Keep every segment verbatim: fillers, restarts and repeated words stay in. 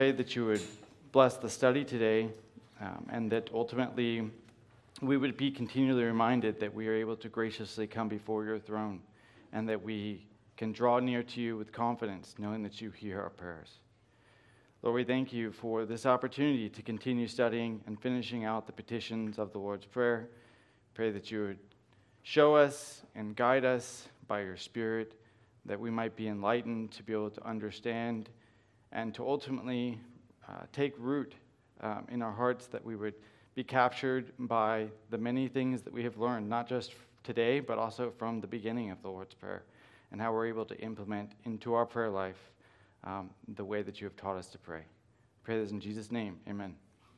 Pray that you would bless the study today, um, and that ultimately we would be continually reminded that we are able to graciously come before your throne, and that we can draw near to you with confidence, knowing that you hear our prayers. Lord, we thank you for this opportunity to continue studying and finishing out the petitions of the Lord's Prayer. Pray that you would show us and guide us by your Spirit, that we might be enlightened to be able to understand and to ultimately uh, take root um, in our hearts, that we would be captured by the many things that we have learned, not just today, but also from the beginning of the Lord's Prayer, and how we're able to implement into our prayer life um, the way that you have taught us to pray. I pray this in Jesus' name, amen.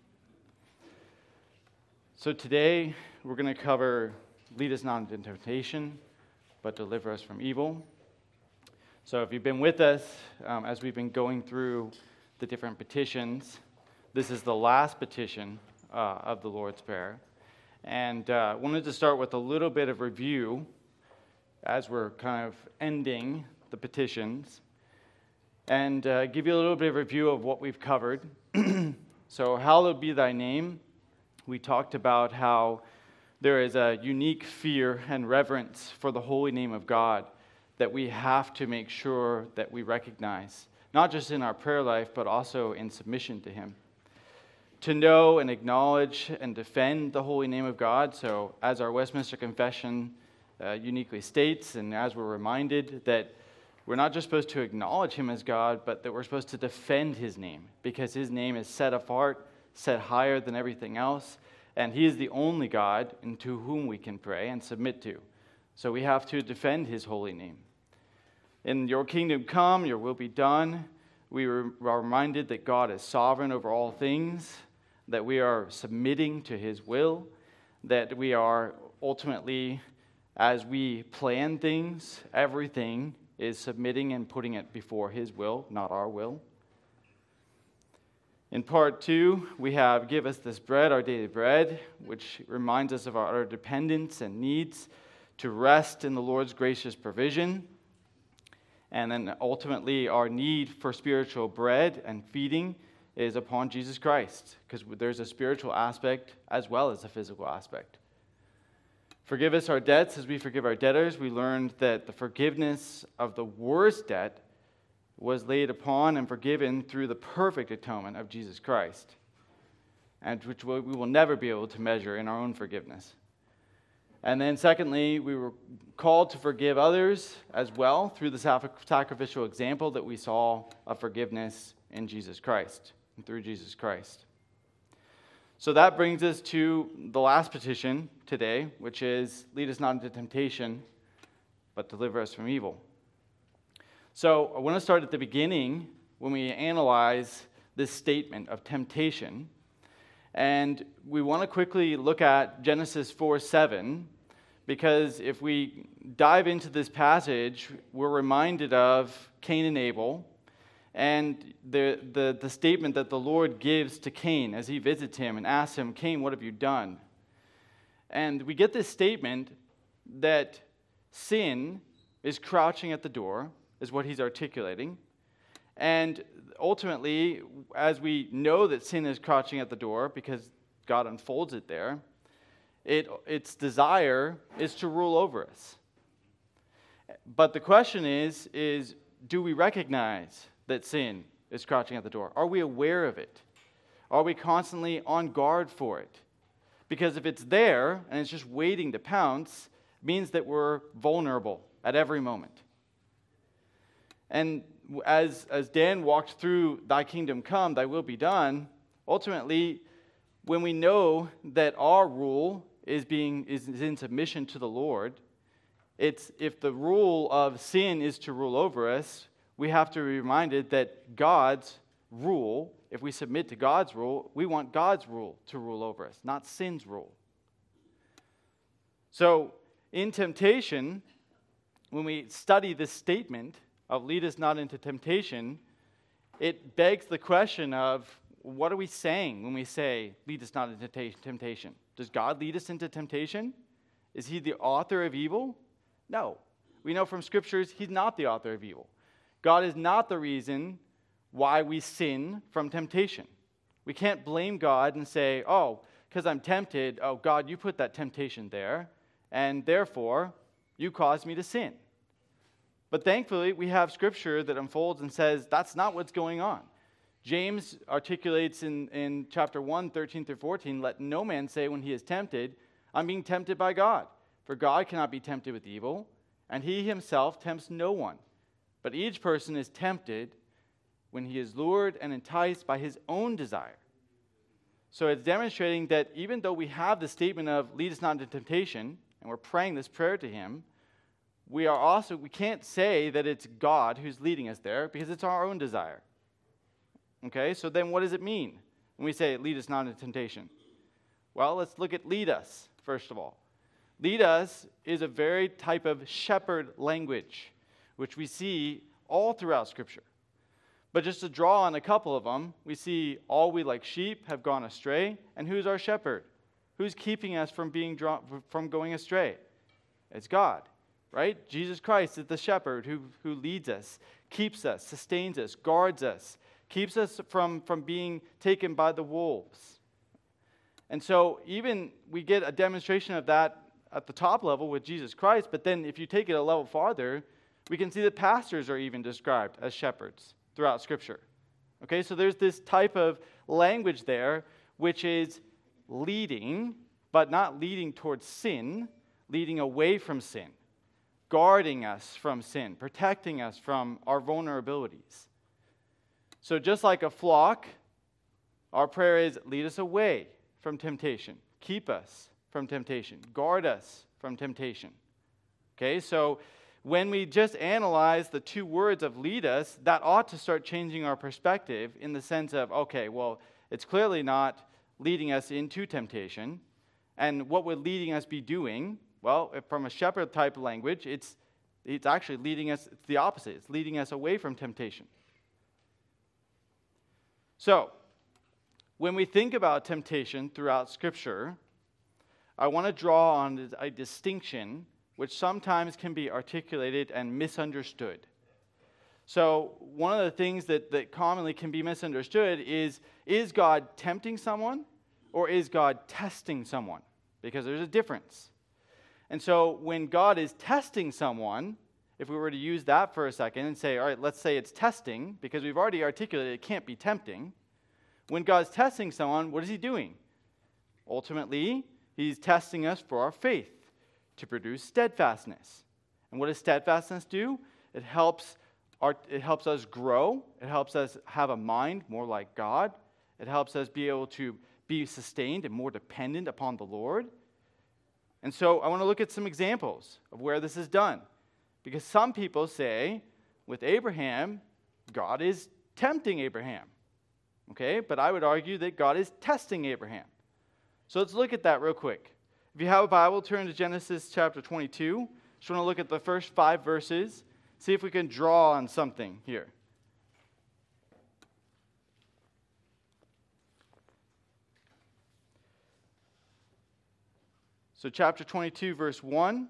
So today, we're going to cover, lead us not into temptation, but deliver us from evil. So if you've been with us um, as we've been going through the different petitions, this is the last petition uh, of the Lord's Prayer. And I uh, wanted to start with a little bit of review as we're kind of ending the petitions, and uh, give you a little bit of review of what we've covered. So, hallowed be thy name. We talked about how there is a unique fear and reverence for the holy name of God that we have to make sure that we recognize, not just in our prayer life, but also in submission to him. To know and acknowledge and defend the holy name of God. So as our Westminster Confession uh, uniquely states, and as we're reminded, that we're not just supposed to acknowledge him as God, but that we're supposed to defend his name, because his name is set apart, set higher than everything else, and he is the only God into whom we can pray and submit to. So we have to defend his holy name. In your kingdom come, your will be done. We are reminded that God is sovereign over all things, that we are submitting to his will, that we are ultimately, as we plan things, everything is submitting and putting it before his will, not our will. In part two, we have give us this bread, our daily bread, which reminds us of our utter dependence and needs to rest in the Lord's gracious provision. And then ultimately our need for spiritual bread and feeding is upon Jesus Christ, because there's a spiritual aspect as well as a physical aspect. Forgive us our debts as we forgive our debtors. We learned that the forgiveness of the worst debt was laid upon and forgiven through the perfect atonement of Jesus Christ, and which we will never be able to measure in our own forgiveness. And then secondly, we were called to forgive others as well through the sacrificial example that we saw of forgiveness in Jesus Christ and through Jesus Christ. So that brings us to the last petition today, which is, lead us not into temptation, but deliver us from evil. So I want to start at the beginning when we analyze this statement of temptation. And we want to quickly look at Genesis four seven, because if we dive into this passage, we're reminded of Cain and Abel, and the, the, the statement that the Lord gives to Cain as he visits him and asks him, Cain, what have you done? And we get this statement that sin is crouching at the door, is what he's articulating. And ultimately, as we know that sin is crouching at the door because God unfolds it there, it, its desire is to rule over us. But the question is, is do we recognize that sin is crouching at the door? Are we aware of it? Are we constantly on guard for it? Because if it's there and it's just waiting to pounce, it means that we're vulnerable at every moment. And as, as Dan walked through thy kingdom come, thy will be done, ultimately, when we know that our rule is being is, is in submission to the Lord, it's if the rule of sin is to rule over us, we have to be reminded that God's rule, if we submit to God's rule, we want God's rule to rule over us, not sin's rule. So, in temptation, when we study this statement of lead us not into temptation, it begs the question of, what are we saying when we say, lead us not into temptation? Does God lead us into temptation? Is he the author of evil? No. We know from scriptures he's not the author of evil. God is not the reason why we sin from temptation. We can't blame God and say, oh, because I'm tempted, oh, God, you put that temptation there, and therefore, you caused me to sin. But thankfully, we have Scripture that unfolds and says that's not what's going on. James articulates in, in chapter one, thirteen through fourteen, let no man say when he is tempted, I'm being tempted by God. For God cannot be tempted with evil, and he himself tempts no one. But each person is tempted when he is lured and enticed by his own desire. So it's demonstrating that even though we have the statement of lead us not into temptation, and we're praying this prayer to him, we are also, we can't say that it's God who's leading us there because it's our own desire. Okay, so then what does it mean when we say lead us not into temptation? Well, let's look at lead us, first of all. Lead us is a very type of shepherd language, which we see all throughout Scripture. But just to draw on a couple of them, we see all we like sheep have gone astray, and who's our shepherd? Who's keeping us from being drawn, from going astray? It's God, right? Jesus Christ is the shepherd who, who leads us, keeps us, sustains us, guards us, keeps us from, from being taken by the wolves. And so even we get a demonstration of that at the top level with Jesus Christ, but then if you take it a level farther, we can see that pastors are even described as shepherds throughout Scripture. Okay, so there's this type of language there which is leading, but not leading towards sin, leading away from sin, guarding us from sin, protecting us from our vulnerabilities. So just like a flock, our prayer is lead us away from temptation, keep us from temptation, guard us from temptation. Okay, so when we just analyze the two words of lead us, that ought to start changing our perspective in the sense of, okay, well, it's clearly not leading us into temptation. And what would leading us be doing? Well, from a shepherd type language, it's, it's actually leading us, it's the opposite. It's leading us away from temptation. So, when we think about temptation throughout Scripture, I want to draw on a distinction which sometimes can be articulated and misunderstood. So one of the things that, that commonly can be misunderstood is, is God tempting someone or is God testing someone? Because there's a difference. And so when God is testing someone, if we were to use that for a second and say, all right, let's say it's testing, because we've already articulated it can't be tempting. When God's testing someone, what is he doing? Ultimately, he's testing us for our faith, to produce steadfastness. And what does steadfastness do? It helps our, it helps us grow. It helps us have a mind more like God. It helps us be able to be sustained and more dependent upon the Lord. And so I want to look at some examples of where this is done. Because some people say, with Abraham, God is tempting Abraham. Okay, but I would argue that God is testing Abraham. So let's look at that real quick. If you have a Bible, turn to Genesis chapter twenty-two. Just want to look at the first five verses, see if we can draw on something here. So chapter twenty-two, verse one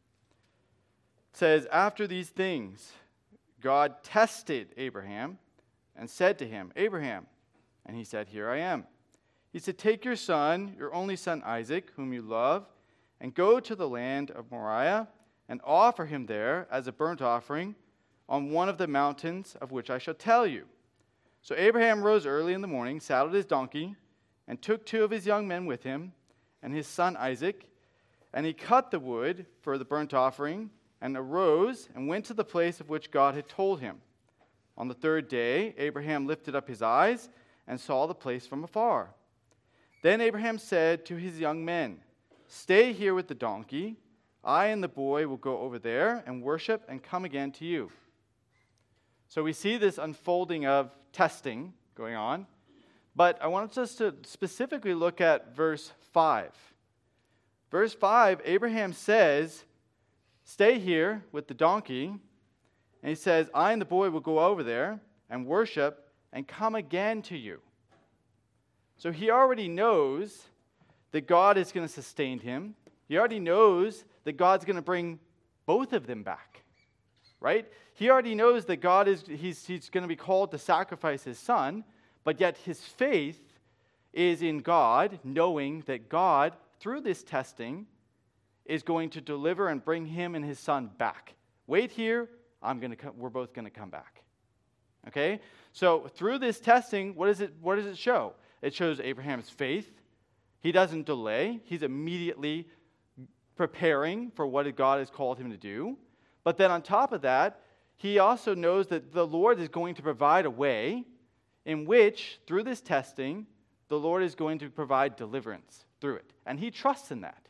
says, after these things, God tested Abraham and said to him, Abraham, and he said, here I am. He said, take your son, your only son Isaac, whom you love, and go to the land of Moriah and offer him there as a burnt offering on one of the mountains of which I shall tell you. So Abraham rose early in the morning, saddled his donkey, and took two of his young men with him, and his son Isaac, and he cut the wood for the burnt offering, and arose and went to the place of which God had told him. On the third day, Abraham lifted up his eyes and saw the place from afar. Then Abraham said to his young men, stay here with the donkey. I and the boy will go over there and worship and come again to you. So we see this unfolding of testing going on. But I want us to specifically look at verse five. Verse five, Abraham says, stay here with the donkey. And he says, I and the boy will go over there and worship and come again to you. So he already knows that God is going to sustain him. He already knows that God's going to bring both of them back. right? He already knows that God is, he's, he's going to be called to sacrifice his son, but yet his faith is in God, knowing that God, through this testing, is going to deliver and bring him and his son back. Wait here, I'm going to come, we're both going to come back. Okay? So through this testing, what, is it, what does it show? It shows Abraham's faith. He doesn't delay. He's immediately preparing for what God has called him to do. But then on top of that, he also knows that the Lord is going to provide a way in which, through this testing, the Lord is going to provide deliverance through it. And he trusts in that.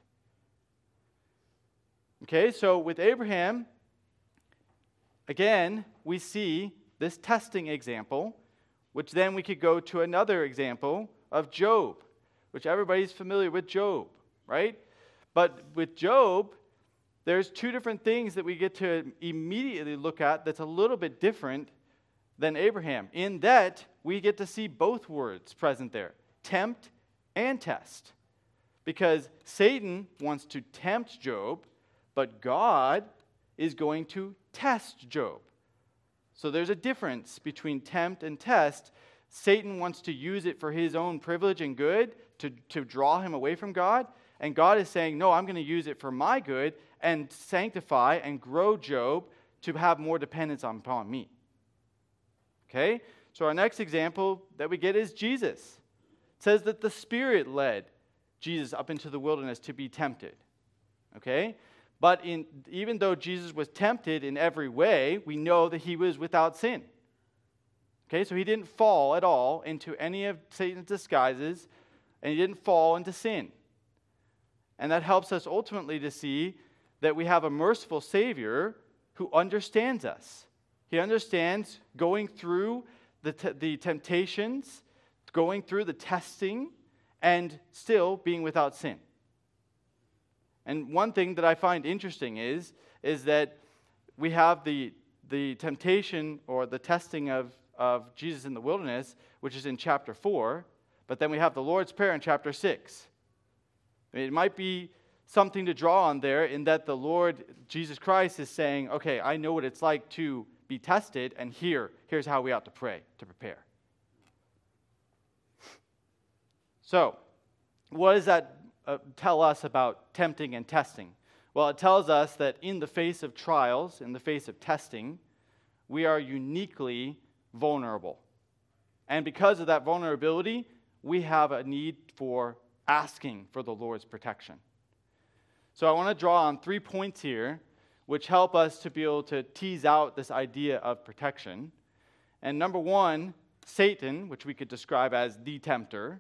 Okay, so with Abraham, again, we see this testing example, which then we could go to another example of Job, which everybody's familiar with Job, right? But with Job, there's two different things that we get to immediately look at that's a little bit different than Abraham, in that we get to see both words present there, tempt and test. Because Satan wants to tempt Job, but God is going to test Job. So there's a difference between tempt and test. Satan wants to use it for his own privilege and good, to, to draw him away from God. And God is saying, no, I'm going to use it for my good and sanctify and grow Job to have more dependence upon me. Okay? So our next example that we get is Jesus. It says that the Spirit led Jesus up into the wilderness to be tempted. Okay? But in, even though Jesus was tempted in every way, we know that he was without sin. Okay, so he didn't fall at all into any of Satan's disguises, and he didn't fall into sin. And that helps us ultimately to see that we have a merciful Savior who understands us. He understands going through the, t- the temptations, going through the testing, and still being without sin. And one thing that I find interesting is, is that we have the, the temptation or the testing of, of Jesus in the wilderness, which is in chapter four, but then we have the Lord's Prayer in chapter six. I mean, it might be something to draw on there in that the Lord Jesus Christ is saying, okay, I know what it's like to be tested, and here, here's how we ought to pray, to prepare. So, what does that uh, tell us about tempting and testing? Well, it tells us that in the face of trials, in the face of testing, we are uniquely vulnerable. And because of that vulnerability, we have a need for asking for the Lord's protection. So I want to draw on three points here which help us to be able to tease out this idea of protection. And number one, Satan, which we could describe as the tempter,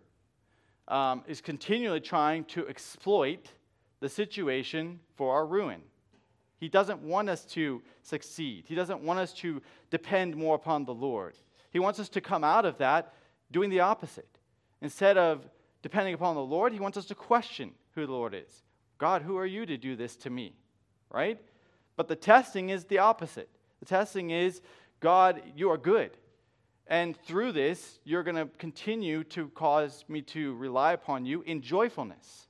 um, is continually trying to exploit the situation for our ruin. He doesn't want us to succeed. He doesn't want us to depend more upon the Lord. He wants us to come out of that doing the opposite. Instead of depending upon the Lord, he wants us to question who the Lord is. God, who are you to do this to me? Right? But the testing is the opposite. The testing is, God, you are good. And through this, you're going to continue to cause me to rely upon you in joyfulness.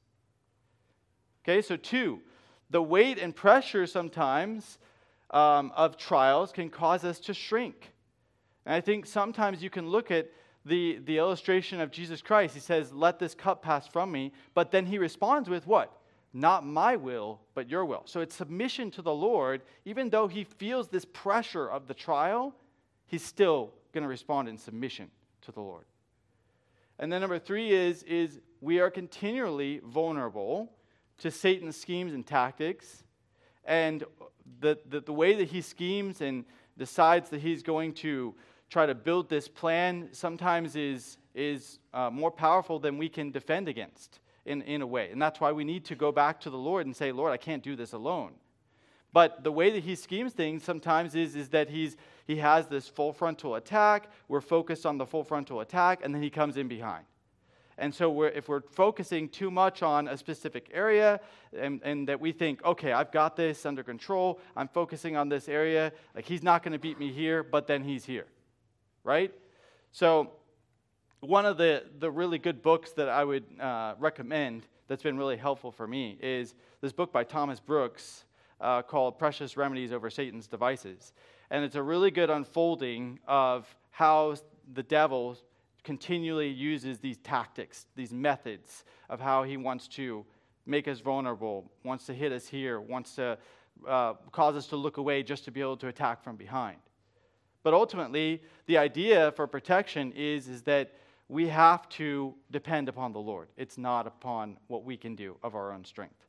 Okay, so two, the weight and pressure sometimes um, of trials can cause us to shrink. And I think sometimes you can look at the, the illustration of Jesus Christ. He says, let this cup pass from me. But then he responds with what? Not my will, but your will. So it's submission to the Lord. Even though he feels this pressure of the trial, he's still going to respond in submission to the Lord. And then number three is, is we are continually vulnerable to Satan's schemes and tactics. And the, the, the way that he schemes and decides that he's going to try to build this plan sometimes is, is uh, more powerful than we can defend against in, in a way. And that's why we need to go back to the Lord and say, Lord, I can't do this alone. But the way that he schemes things sometimes is, is that he's he has this full frontal attack. We're focused on the full frontal attack, and then he comes in behind. And so we're, if we're focusing too much on a specific area and, and that we think, okay, I've got this under control, I'm focusing on this area, like he's not going to beat me here, but then he's here, right? So one of the, the really good books that I would uh, recommend that's been really helpful for me is this book by Thomas Brooks, uh, called Precious Remedies Over Satan's Devices. And it's a really good unfolding of how the devil continually uses these tactics, these methods of how he wants to make us vulnerable, wants to hit us here, wants to uh, cause us to look away just to be able to attack from behind. But ultimately, the idea for protection is, is that we have to depend upon the Lord. It's not upon what we can do of our own strength.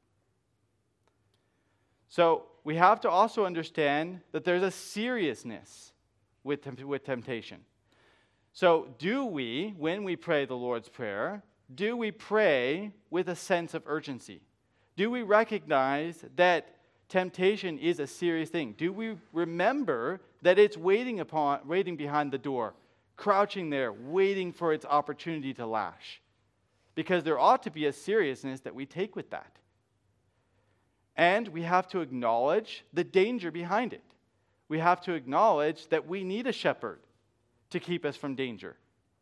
So we have to also understand that there's a seriousness with, temp- with temptation. So do we, when we pray the Lord's Prayer, do we pray with a sense of urgency? Do we recognize that temptation is a serious thing? Do we remember that it's waiting upon, waiting behind the door, crouching there, waiting for its opportunity to lash? Because there ought to be a seriousness that we take with that. And we have to acknowledge the danger behind it. We have to acknowledge that we need a shepherd to keep us from danger.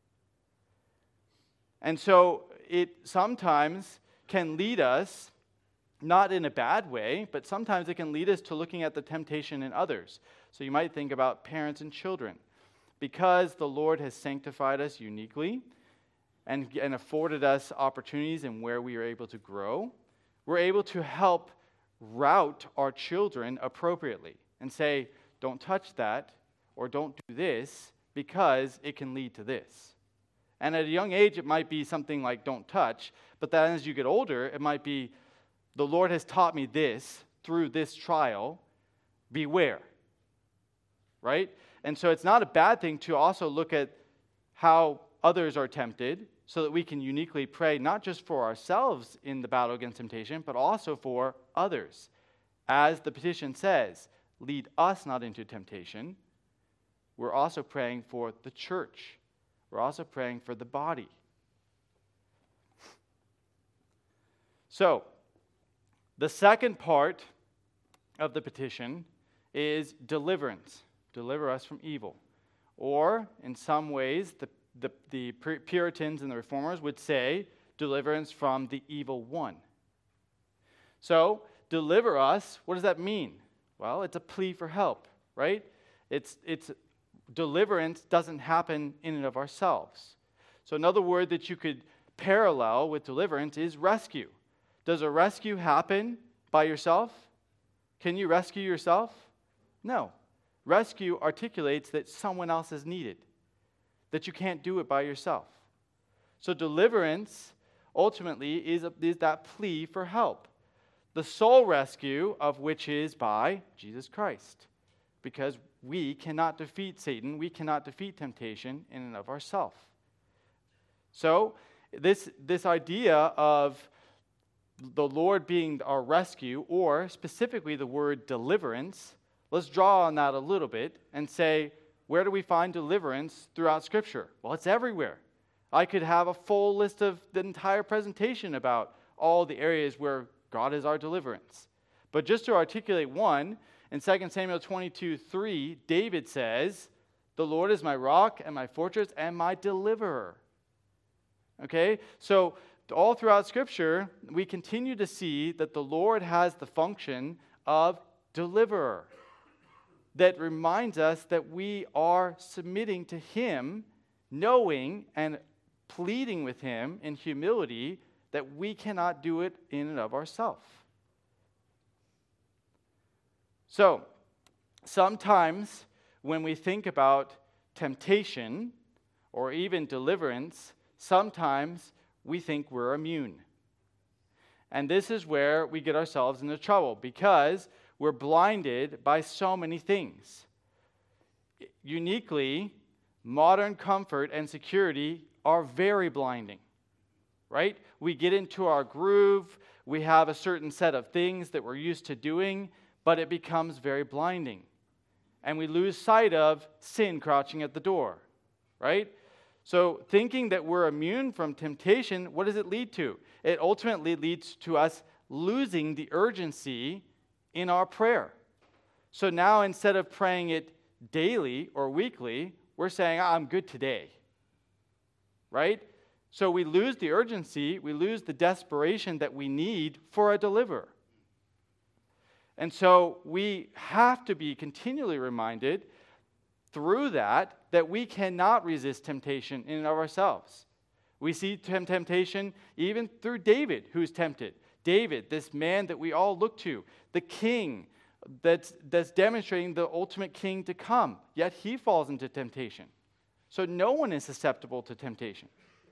And so it sometimes can lead us, not in a bad way, but sometimes it can lead us to looking at the temptation in others. So you might think about parents and children. Because the Lord has sanctified us uniquely and, and afforded us opportunities in where we are able to grow, we're able to help route our children appropriately and say, don't touch that, or don't do this, because it can lead to this. And at a young age, it might be something like don't touch, but then as you get older, it might be, the Lord has taught me this through this trial, beware. Right? And so it's not a bad thing to also look at how others are tempted so that we can uniquely pray not just for ourselves in the battle against temptation, but also for others. As the petition says, lead us not into temptation. We're also praying for the church. We're also praying for the body. So, the second part of the petition is deliverance. Deliver us from evil. Or, in some ways, the, the, the Puritans and the Reformers would say, deliverance from the evil one. So, deliver us, what does that mean? Well, it's a plea for help, right? It's, it's deliverance doesn't happen in and of ourselves. So another word that you could parallel with deliverance is rescue. Does a rescue happen by yourself? Can you rescue yourself? No. Rescue articulates that someone else is needed, that you can't do it by yourself. So deliverance ultimately is, a, is that plea for help. The sole rescue of which is by Jesus Christ. Because we cannot defeat Satan, we cannot defeat temptation in and of ourselves. So this, this idea of the Lord being our rescue, or specifically the word deliverance, let's draw on that a little bit and say, where do we find deliverance throughout Scripture? Well, it's everywhere. I could have a full list of the entire presentation about all the areas where God is our deliverance. But just to articulate one, in Second Samuel twenty-two three, David says, the Lord is my rock and my fortress and my deliverer. Okay? So all throughout Scripture, we continue to see that the Lord has the function of deliverer. That reminds us that we are submitting to Him, knowing and pleading with Him in humility that we cannot do it in and of ourselves. So, sometimes when we think about temptation or even deliverance, sometimes we think we're immune. And this is where we get ourselves into trouble because we're blinded by so many things. Uniquely, modern comfort and security are very blinding, right? We get into our groove, we have a certain set of things that we're used to doing, but it becomes very blinding. And we lose sight of sin crouching at the door, right? So thinking that we're immune from temptation, what does it lead to? It ultimately leads to us losing the urgency in our prayer. So now instead of praying it daily or weekly, we're saying, oh, I'm good today, right? So we lose the urgency, we lose the desperation that we need for a deliverer. And so we have to be continually reminded through that that we cannot resist temptation in and of ourselves. We see temptation even through David, who's tempted. David, this man that we all look to, the king that's, that's demonstrating the ultimate king to come, yet he falls into temptation. So no one is susceptible to temptation.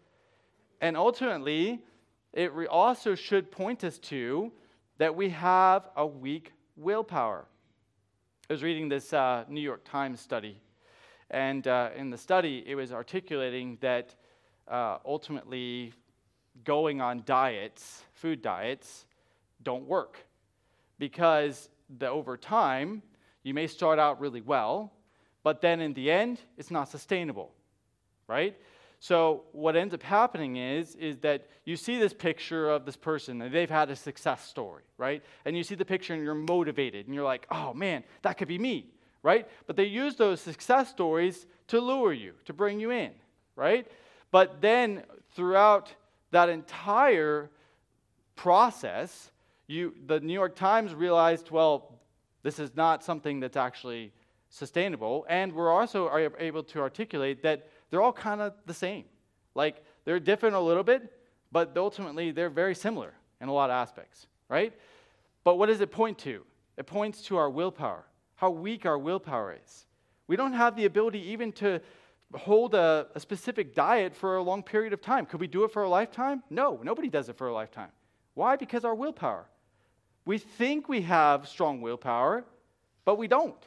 And ultimately, it re- also should point us to that we have a weak willpower. I was reading this uh, New York Times study, and uh, in the study, it was articulating that uh, ultimately going on diets, food diets, don't work. Because the, over time, you may start out really well, but then in the end, it's not sustainable, right? So what ends up happening is, is that you see this picture of this person, and they've had a success story, right? And you see the picture, and you're motivated, and you're like, oh man, that could be me, right? But they use those success stories to lure you, to bring you in, right? But then throughout that entire process, you, the New York Times realized, well, this is not something that's actually sustainable, and we're also are able to articulate that they're all kind of the same. Like, they're different a little bit, but ultimately they're very similar in a lot of aspects, right? But what does it point to? It points to our willpower, how weak our willpower is. We don't have the ability even to hold a, a specific diet for a long period of time. Could we do it for a lifetime? No, nobody does it for a lifetime. Why? Because our willpower. We think we have strong willpower, but we don't.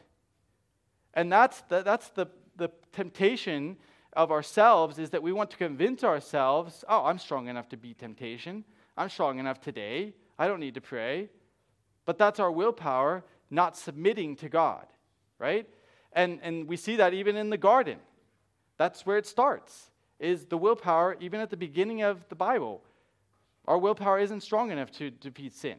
And that's the, that's the, the temptation of ourselves, is that we want to convince ourselves, oh, I'm strong enough to beat temptation. I'm strong enough today. I don't need to pray. But that's our willpower not submitting to God, right? And, and we see that even in the garden. That's where it starts, is the willpower, even at the beginning of the Bible. Our willpower isn't strong enough to defeat sin.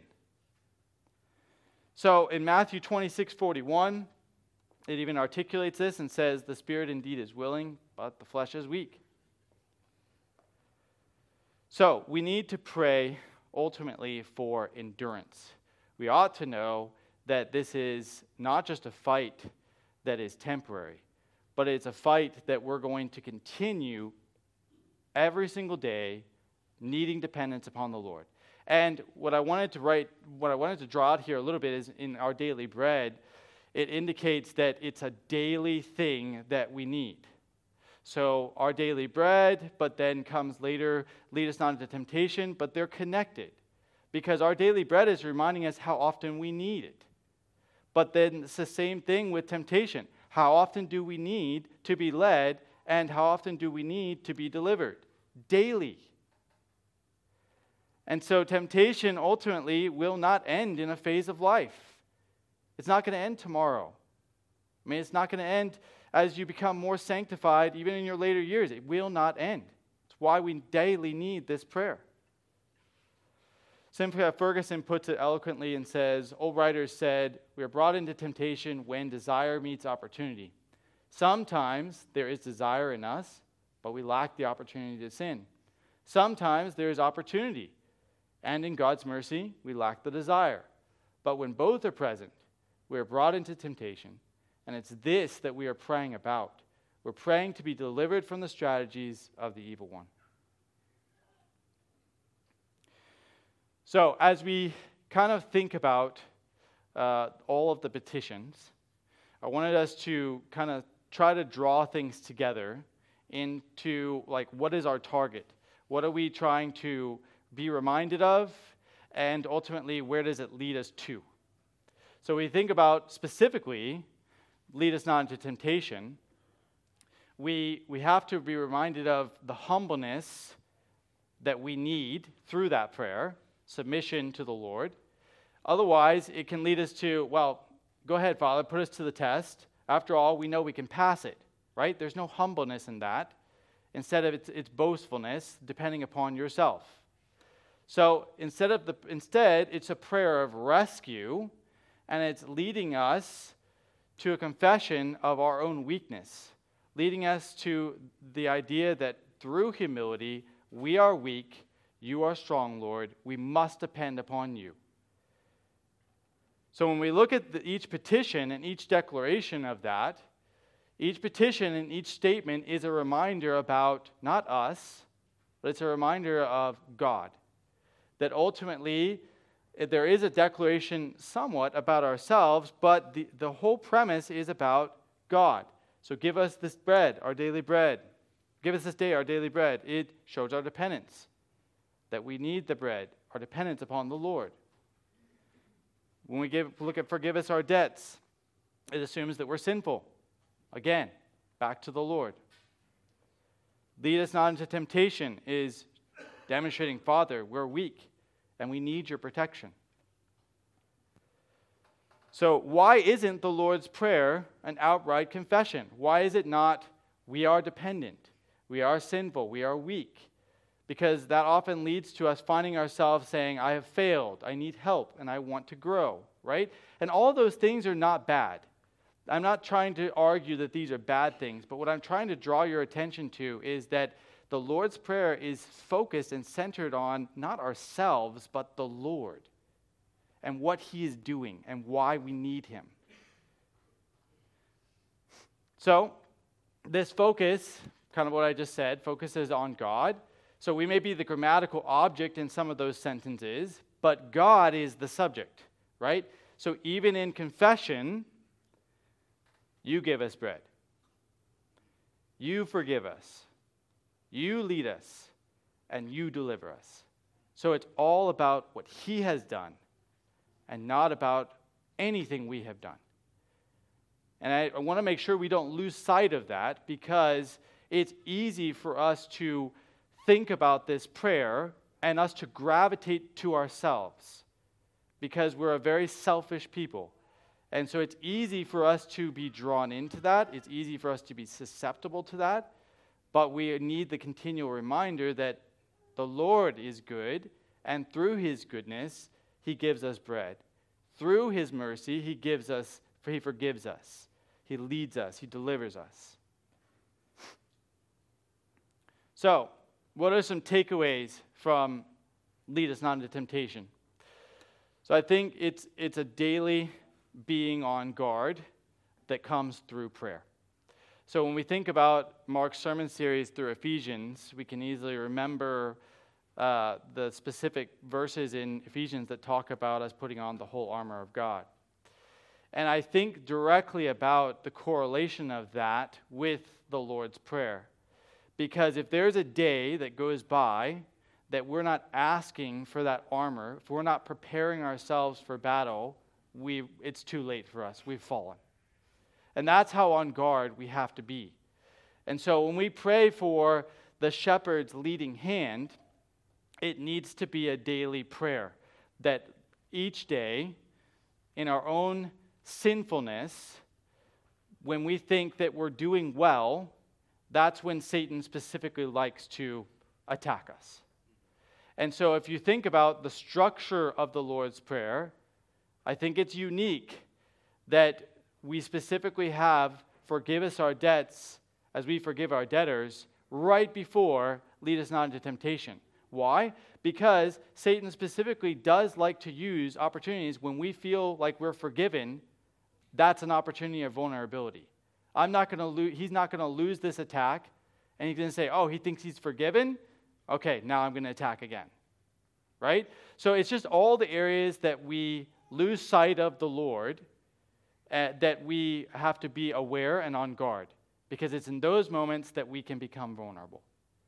So in Matthew twenty-six forty-one, it even articulates this and says, the spirit indeed is willing, but the flesh is weak. So we need to pray ultimately for endurance. We ought to know that this is not just a fight that is temporary, but it's a fight that we're going to continue every single day, needing dependence upon the Lord. And what I wanted to write, what I wanted to draw out here a little bit is in our daily bread, it indicates that it's a daily thing that we need. So our daily bread, but then comes later, lead us not into temptation, but they're connected. Because our daily bread is reminding us how often we need it. But then it's the same thing with temptation. How often do we need to be led, and how often do we need to be delivered? Daily. And so temptation ultimately will not end in a phase of life. It's not going to end tomorrow. I mean, it's not going to end as you become more sanctified, even in your later years. It will not end. It's why we daily need this prayer. Sinclair Ferguson puts it eloquently and says, old writers said, we are brought into temptation when desire meets opportunity. Sometimes there is desire in us, but we lack the opportunity to sin. Sometimes there is opportunity, and in God's mercy, we lack the desire. But when both are present, we are brought into temptation, and it's this that we are praying about. We're praying to be delivered from the strategies of the evil one. So as we kind of think about uh, all of the petitions, I wanted us to kind of try to draw things together into, like, what is our target? What are we trying to be reminded of? And ultimately, where does it lead us to? So we think about specifically, lead us not into temptation. We, we have to be reminded of the humbleness that we need through that prayer, submission to the Lord. Otherwise, it can lead us to, well, go ahead, Father, put us to the test. After all, we know we can pass it, right? There's no humbleness in that. Instead of it's, it's boastfulness, depending upon yourself. So instead of the instead, it's a prayer of rescue, and it's leading us to a confession of our own weakness, leading us to the idea that through humility, we are weak, you are strong, Lord, we must depend upon you. So when we look at the, each petition and each declaration of that, each petition and each statement is a reminder about not us, but it's a reminder of God. That ultimately, there is a declaration somewhat about ourselves, but the, the whole premise is about God. So give us this bread, our daily bread. Give us this day our daily bread. It shows our dependence, that we need the bread, our dependence upon the Lord. When we give, look at forgive us our debts, it assumes that we're sinful. Again, back to the Lord. Lead us not into temptation is demonstrating, Father, we're weak and we need your protection. So why isn't the Lord's Prayer an outright confession? Why is it not, we are dependent, we are sinful, we are weak? Because that often leads to us finding ourselves saying, I have failed, I need help, and I want to grow, right? And all those things are not bad. I'm not trying to argue that these are bad things, but what I'm trying to draw your attention to is that the Lord's Prayer is focused and centered on not ourselves, but the Lord and what He is doing and why we need Him. So, this focus, kind of what I just said, focuses on God. So we may be the grammatical object in some of those sentences, but God is the subject, right? So even in confession, you give us bread. You forgive us. You lead us. And you deliver us. So it's all about what He has done and not about anything we have done. And I, I want to make sure we don't lose sight of that, because it's easy for us to think about this prayer and us to gravitate to ourselves, because we're a very selfish people. And so it's easy for us to be drawn into that. It's easy for us to be susceptible to that. But we need the continual reminder that the Lord is good, and through His goodness, He gives us bread. Through His mercy, He gives us, He forgives us. He leads us. He delivers us. So, what are some takeaways from lead us not into temptation? So I think it's it's a daily being on guard that comes through prayer. So when we think about Mark's sermon series through Ephesians, we can easily remember uh, the specific verses in Ephesians that talk about us putting on the whole armor of God. And I think directly about the correlation of that with the Lord's Prayer. Because if there's a day that goes by that we're not asking for that armor, if we're not preparing ourselves for battle, we it's too late for us. We've fallen. And that's how on guard we have to be. And so when we pray for the shepherd's leading hand, it needs to be a daily prayer that each day, in our own sinfulness, when we think that we're doing well, that's when Satan specifically likes to attack us. And so if you think about the structure of the Lord's Prayer, I think it's unique that we specifically have forgive us our debts as we forgive our debtors right before lead us not into temptation. Why? Because Satan specifically does like to use opportunities when we feel like we're forgiven. That's an opportunity of vulnerability. I'm not going to lose. He's not going to lose this attack, and he's going to say, "Oh, he thinks he's forgiven. Okay, now I'm going to attack again." Right? So it's just all the areas that we lose sight of the Lord, uh, that we have to be aware and on guard, because it's in those moments that we can become vulnerable.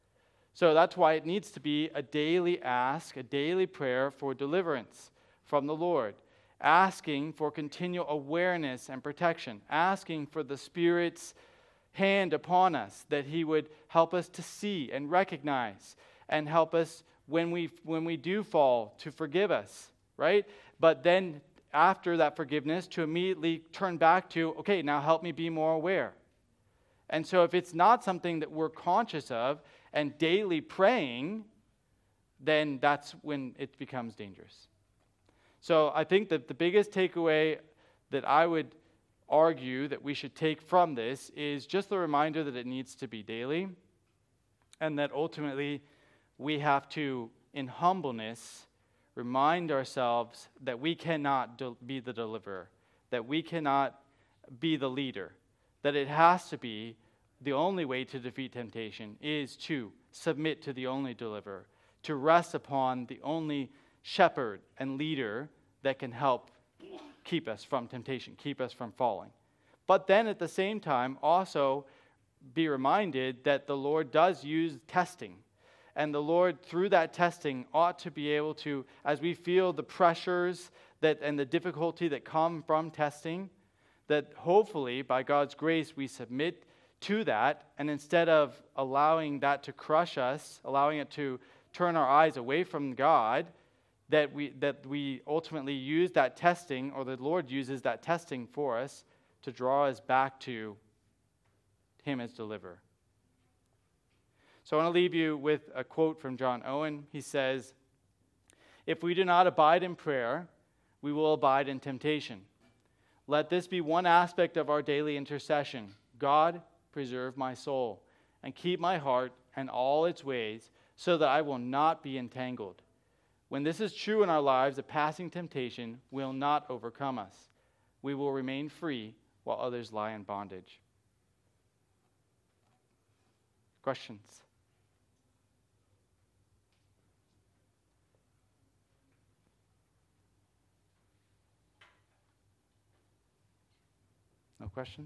So that's why it needs to be a daily ask, a daily prayer for deliverance from the Lord, asking for continual awareness and protection, asking for the Spirit's hand upon us, that He would help us to see and recognize, and help us when we when we do fall to forgive us, right? But then after that forgiveness, to immediately turn back to, okay, now help me be more aware. And so if it's not something that we're conscious of and daily praying, then that's when it becomes dangerous. So I think that the biggest takeaway that I would argue that we should take from this is just the reminder that it needs to be daily, and that ultimately we have to, in humbleness, remind ourselves that we cannot de- be the deliverer, that we cannot be the leader, that it has to be the only way to defeat temptation is to submit to the only deliverer, to rest upon the only shepherd and leader that can help keep us from temptation, keep us from falling. But then at the same time, also be reminded that the Lord does use testing. And the Lord, through that testing, ought to be able to, as we feel the pressures that and the difficulty that come from testing, that hopefully, by God's grace, we submit to that, and instead of allowing that to crush us, allowing it to turn our eyes away from God, that we that we ultimately use that testing, or the Lord uses that testing for us to draw us back to Him as deliverer. So I want to leave you with a quote from John Owen. He says, "If we do not abide in prayer, we will abide in temptation. Let this be one aspect of our daily intercession. God, preserve my soul, and keep my heart and all its ways, so that I will not be entangled. When this is true in our lives, a passing temptation will not overcome us. We will remain free while others lie in bondage." Questions? No questions?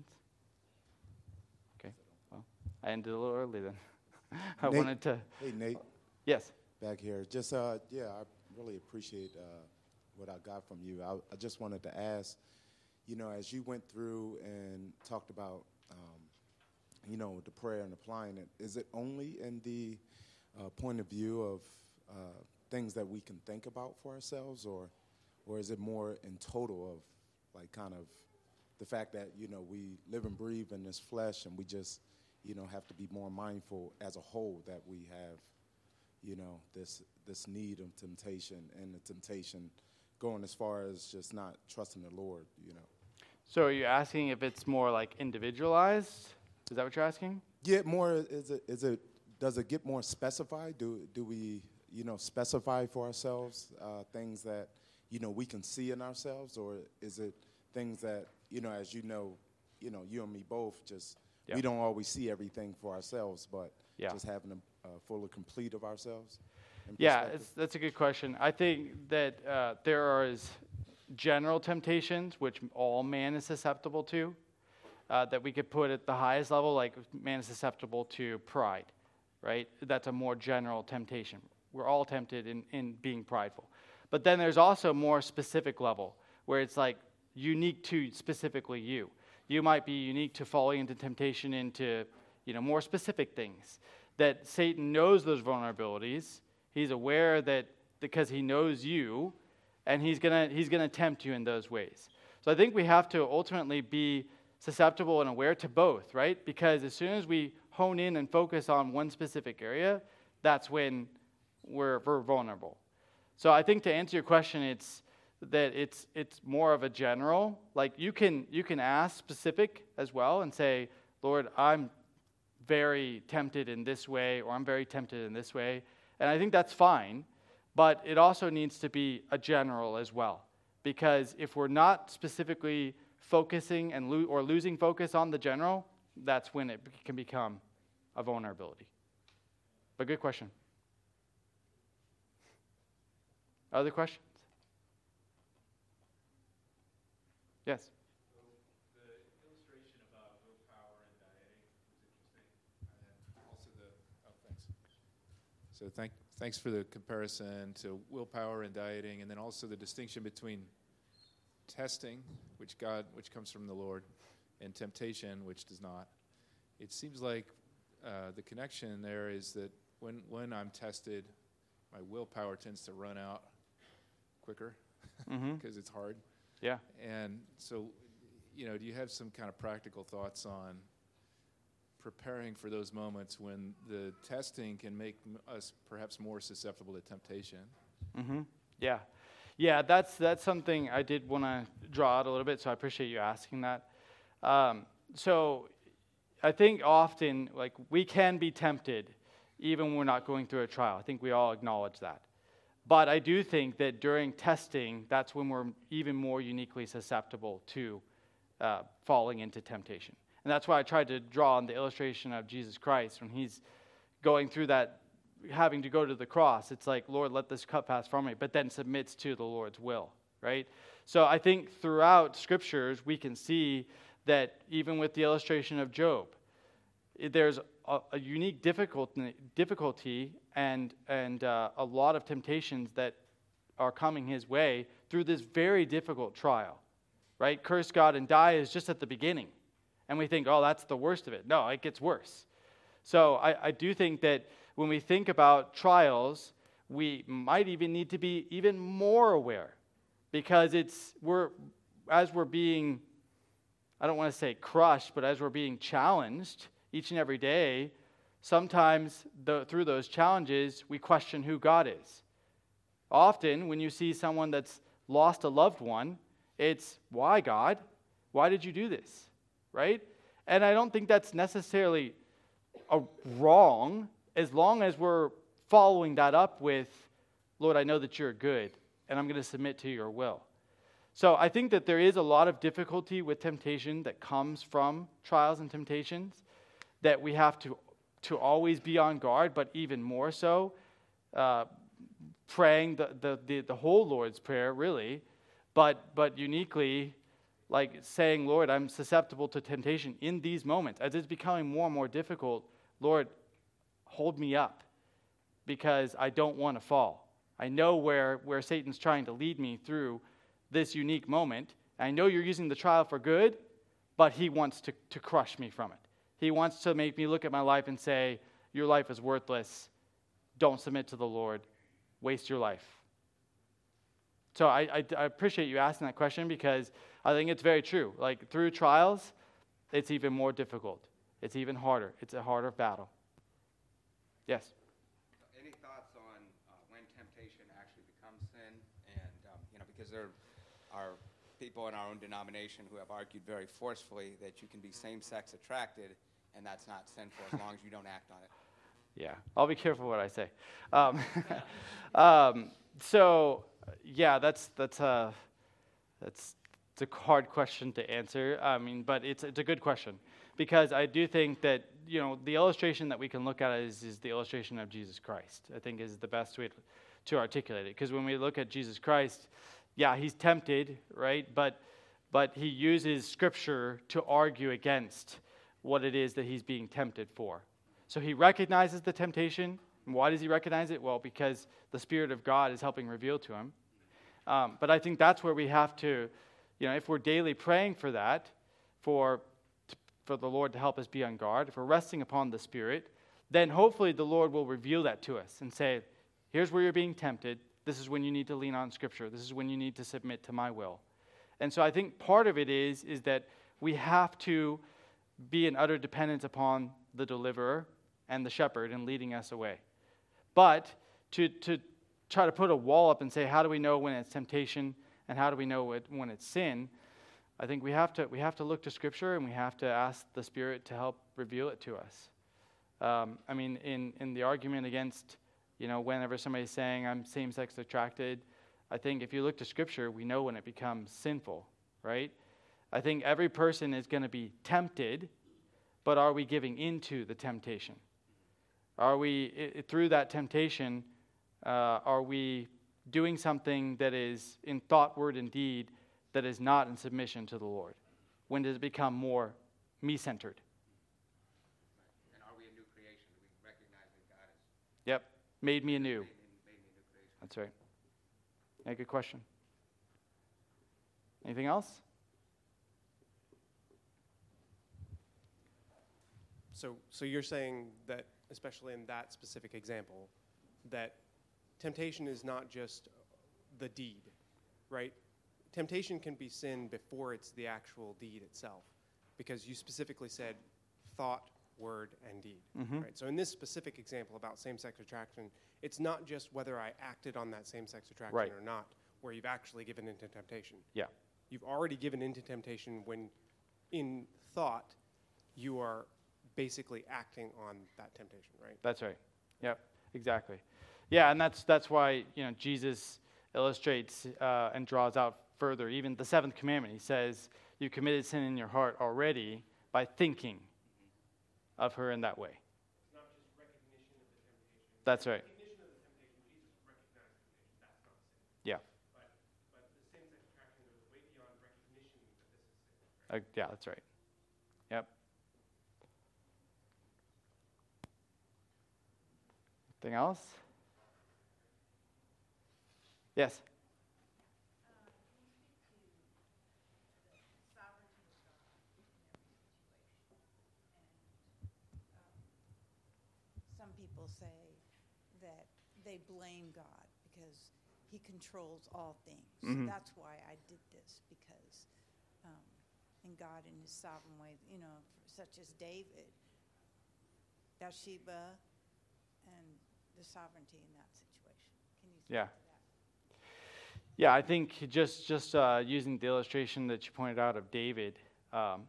Okay. Well, I ended a little early then. I Nate, wanted to. Hey, Nate. Yes. Back here. Just, uh, yeah, I really appreciate uh, what I got from you. I, I just wanted to ask, you know, as you went through and talked about, um, you know, the prayer and applying it, is it only in the uh, point of view of uh, things that we can think about for ourselves, or, or is it more in total of, like, kind of the fact that, you know, we live and breathe in this flesh, and we just, you know, have to be more mindful as a whole that we have, you know, this this need of temptation, and the temptation going as far as just not trusting the Lord, you know. So are you asking if it's more like individualized? Is that what you're asking? Yeah, more, is it, is it, does it get more specified? Do do we, you know, specify for ourselves uh, things that, you know, we can see in ourselves, or is it things that, you know, as you know, you know, you and me both, just, Yeah. we don't always see everything for ourselves, but Yeah. just having a uh, full complete of ourselves? in Yeah, perspective? it's, that's a good question. I think that uh, there are is general temptations, which all man is susceptible to, uh, that we could put at the highest level, like man is susceptible to pride, right? That's a more general temptation. We're all tempted in, in being prideful. But then there's also a more specific level, where it's like unique to specifically you. You might be unique to falling into temptation into, you know, more specific things. That Satan knows those vulnerabilities. He's aware that because he knows you, and he's gonna he's gonna tempt you in those ways. So I think we have to ultimately be susceptible and aware to both, right? Because as soon as we hone in and focus on one specific area, that's when we're, we're vulnerable. So I think to answer your question, it's that it's it's more of a general. Like you can you can ask specific as well and say, Lord, I'm very tempted in this way, or I'm very tempted in this way. And I think that's fine, but it also needs to be a general as well. Because if we're not specifically focusing and lo- or losing focus on the general, that's when it can become a vulnerability. But good question. Other questions? Yes. So the illustration about willpower and dieting was interesting, and then also the oh thanks. So thank thanks for the comparison to willpower and dieting, and then also the distinction between testing, which God, which comes from the Lord, and temptation, which does not. It seems like uh, the connection there is that when when I'm tested, my willpower tends to run out quicker because Mm-hmm. it's hard. Yeah. And so, you know, do you have some kind of practical thoughts on preparing for those moments when the testing can make m- us perhaps more susceptible to temptation? Mm-hmm. Yeah. Yeah, that's that's something I did want to draw out a little bit, so I appreciate you asking that. Um, so I think often, like, we can be tempted even when we're not going through a trial. I think we all acknowledge that. But I do think that during testing, that's when we're even more uniquely susceptible to uh, falling into temptation. And that's why I tried to draw on the illustration of Jesus Christ when he's going through that, having to go to the cross. It's like, Lord, let this cup pass from me, but then submits to the Lord's will, right? So I think throughout scriptures, we can see that even with the illustration of Job, there's a, a unique difficulty, difficulty and, and uh, a lot of temptations that are coming his way through this very difficult trial, right? Curse God and die is just at the beginning. And we think, oh, that's the worst of it. No, it gets worse. So I, I do think that when we think about trials, we might even need to be even more aware, because it's we're as we're being, I don't want to say crushed, but as we're being challenged each and every day, sometimes the, through those challenges, we question who God is. Often, when you see someone that's lost a loved one, it's, why, God? Why did you do this? Right? And I don't think that's necessarily a wrong, as long as we're following that up with, Lord, I know that you're good, and I'm going to submit to your will. So I think that there is a lot of difficulty with temptation that comes from trials and temptations, that we have to, to always be on guard, but even more so, uh, praying the, the, the, the whole Lord's Prayer, really, but but uniquely, like saying, Lord, I'm susceptible to temptation in these moments. As it's becoming more and more difficult, Lord, hold me up, because I don't want to fall. I know where, where Satan's trying to lead me through this unique moment. I know you're using the trial for good, but he wants to, to crush me from it. He wants to make me look at my life and say, your life is worthless. Don't submit to the Lord. Waste your life. So I, I, I appreciate you asking that question, because I think it's very true. Like, through trials, it's even more difficult. It's even harder. It's a harder battle. Yes? Any thoughts on uh, when temptation actually becomes sin? And, um, you know, because there are people in our own denomination who have argued very forcefully that you can be same-sex attracted, and that's not sinful as long as you don't act on it. Yeah, I'll be careful what I say. Um, um, so, yeah, that's that's a that's it's a hard question to answer. I mean, but it's it's a good question, because I do think that, you know, the illustration that we can look at is is the illustration of Jesus Christ. I think is the best way to, to articulate it, because when we look at Jesus Christ, yeah, he's tempted, right? But but he uses Scripture to argue against what it is that he's being tempted for. So he recognizes the temptation. And why does he recognize it? Well, because the Spirit of God is helping reveal to him. Um, but I think that's where we have to, you know, if we're daily praying for that, for, for the Lord to help us be on guard, if we're resting upon the Spirit, then hopefully the Lord will reveal that to us and say, here's where you're being tempted. This is when you need to lean on Scripture. This is when you need to submit to my will. And so I think part of it is, is that we have to be in utter dependence upon the deliverer and the shepherd in leading us away. But to to try to put a wall up and say, how do we know when it's temptation and how do we know it, when it's sin? I think we have to we have to look to Scripture, and we have to ask the Spirit to help reveal it to us. Um, I mean, in, in the argument against, you know, whenever somebody's saying I'm same-sex attracted, I think if you look to Scripture, we know when it becomes sinful, right? I think every person is going to be tempted, but are we giving into the temptation? Are we, I, through that temptation, uh, are we doing something that is in thought, word, and deed that is not in submission to the Lord? When does it become more me-centered? And are we a new creation? Do we recognize that God is Yep, made me anew. made, made me a new creation? That's right. Yeah, good question. Anything else? So, so you're saying that, especially in that specific example, that temptation is not just the deed, right? Temptation can be sin before it's the actual deed itself, because you specifically said thought, word, and deed, Mm-hmm. right? So in this specific example about same-sex attraction, it's not just whether I acted on that same-sex attraction Right. or not, where you've actually given into temptation. Yeah. You've already given into temptation when, in thought, you are basically acting on that temptation, right? That's right. Yep, exactly. Yeah, and that's that's why, you know, Jesus illustrates uh, and draws out further. Even the seventh commandment, he says, you committed sin in your heart already by thinking of her in that way. It's not just recognition of the temptation. That's right. Recognition of the temptation, Jesus recognized temptation. That's not sin. Yeah. But, but the same-sex attraction goes way beyond recognition that this is sin. Uh, yeah, that's right. Yep. Anything else? Yes. Some people say that they blame God because he controls all things. Mhm. That's why I did this, because um, in God in his sovereign way, you know, such as David, Bathsheba, and the sovereignty in that situation. Can you speak Yeah. to that? Yeah, I think just just uh, using the illustration that you pointed out of David, um,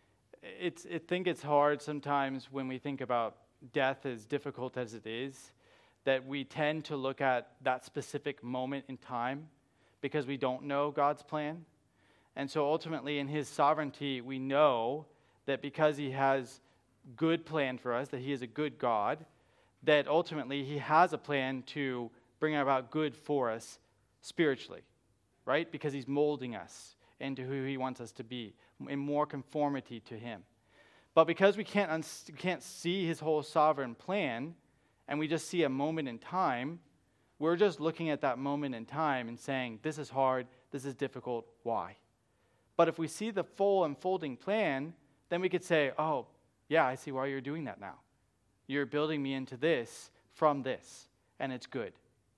it's I think it's hard sometimes when we think about death, as difficult as it is, that we tend to look at that specific moment in time because we don't know God's plan. And so ultimately in his sovereignty, we know that because he has good plan for us, that he is a good God, that ultimately he has a plan to bring about good for us spiritually, right? Because he's molding us into who he wants us to be, in more conformity to him. But because we can't, uns- we can't see his whole sovereign plan, and we just see a moment in time, we're just looking at that moment in time and saying, this is hard, this is difficult, why? But if we see the full unfolding plan, then we could say, oh, yeah, I see why you're doing that now. You're building me into this from this, and it's good.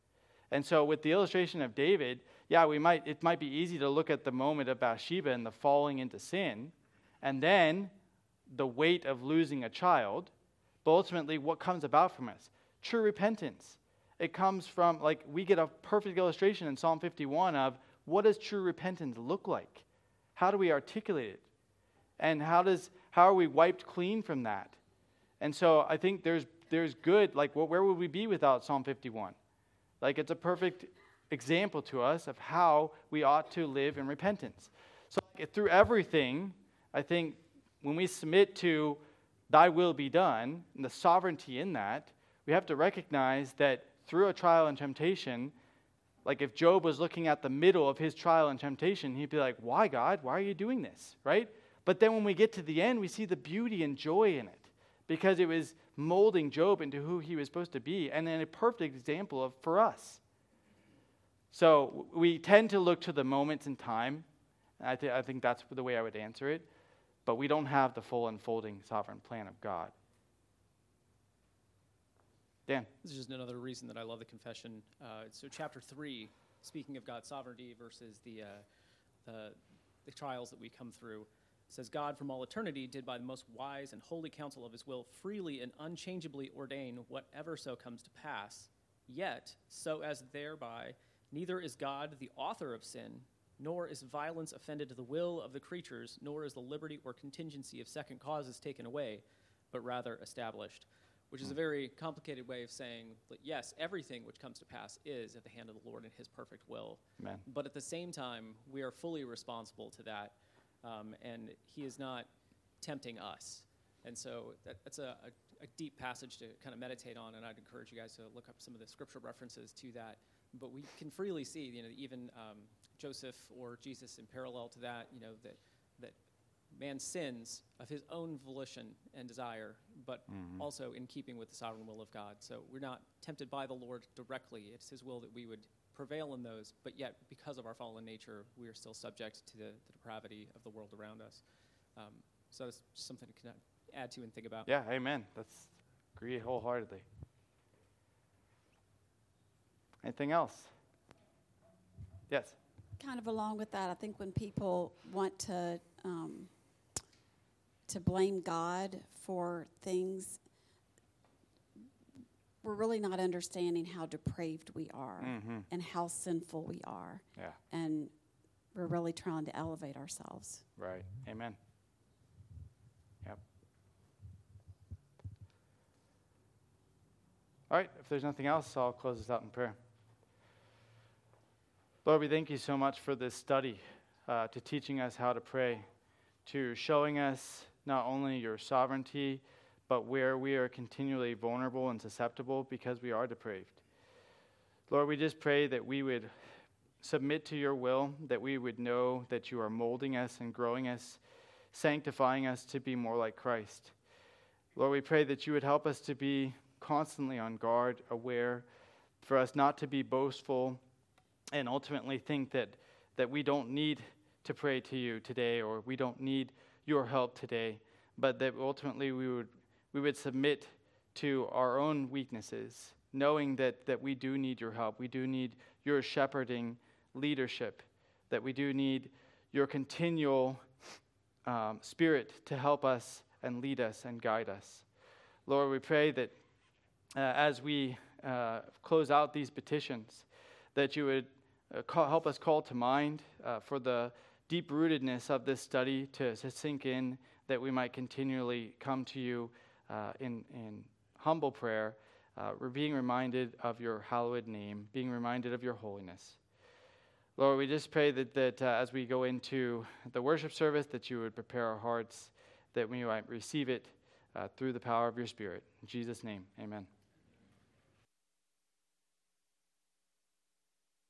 And so with the illustration of David, yeah, we might it might be easy to look at the moment of Bathsheba and the falling into sin, and then the weight of losing a child, but ultimately what comes about from us? True repentance. It comes from, like, we get a perfect illustration in Psalm fifty-one of what does true repentance look like? How do we articulate it? And how does how are we wiped clean from that? And so I think there's there's good, like, where would we be without Psalm fifty-one? Like, it's a perfect example to us of how we ought to live in repentance. So like, through everything, I think when we submit to thy will be done, and the sovereignty in that, we have to recognize that through a trial and temptation, like if Job was looking at the middle of his trial and temptation, he'd be like, why, God? Why are you doing this? Right? But then when we get to the end, we see the beauty and joy in it, because it was molding Job into who he was supposed to be, and then a perfect example of for us. So we tend to look to the moments in time. I, th- I think that's the way I would answer it. But we don't have the full unfolding sovereign plan of God. Dan? This is just another reason that I love the confession. Uh, so chapter three, speaking of God's sovereignty versus the, uh, the, the trials that we come through, says, God from all eternity did by the most wise and holy counsel of his will freely and unchangeably ordain whatever so comes to pass. Yet, so as thereby neither is God the author of sin, nor is violence offended to the will of the creatures, nor is the liberty or contingency of second causes taken away, but rather established. Which is a very complicated way of saying that, yes, everything which comes to pass is at the hand of the Lord in his perfect will. Amen. But at the same time, we are fully responsible to that. Um, and he is not tempting us. And so that, that's a, a, a deep passage to kind of meditate on, and I'd encourage you guys to look up some of the scriptural references to that. But we can freely see, you know, even um, Joseph or Jesus in parallel to that, you know, that, that man sins of his own volition and desire, but mm-hmm. also in keeping with the sovereign will of God. So we're not tempted by the Lord directly. It's his will that we would prevail in those, but yet because of our fallen nature, we are still subject to the, the depravity of the world around us. Um, so that's something to add to and think about. Yeah, amen. That's agree wholeheartedly. Anything else? Yes. Kind of along with that, I think when people want to um, to blame God for things, we're really not understanding how depraved we are mm-hmm. and how sinful we are. Yeah. And we're really trying to elevate ourselves. Right. Amen. Yep. All right, if there's nothing else, I'll close this out in prayer. Lord, we thank you so much for this study, uh, to teaching us how to pray, to showing us not only your sovereignty, but where we are continually vulnerable and susceptible because we are depraved. Lord, we just pray that we would submit to your will, that we would know that you are molding us and growing us, sanctifying us to be more like Christ. Lord, we pray that you would help us to be constantly on guard, aware, for us not to be boastful and ultimately think that, that we don't need to pray to you today or we don't need your help today, but that ultimately we would we would submit to our own weaknesses, knowing that, that we do need your help. We do need your shepherding leadership, that we do need your continual um, spirit to help us and lead us and guide us. Lord, we pray that uh, as we uh, close out these petitions, that you would uh, call, help us call to mind uh, for the deep-rootedness of this study to, to sink in, that we might continually come to you uh, in, in humble prayer, uh, we're being reminded of your hallowed name, being reminded of your holiness. Lord, we just pray that, that uh, as we go into the worship service, that you would prepare our hearts, that we might receive it uh, through the power of your Spirit. In Jesus' name, amen.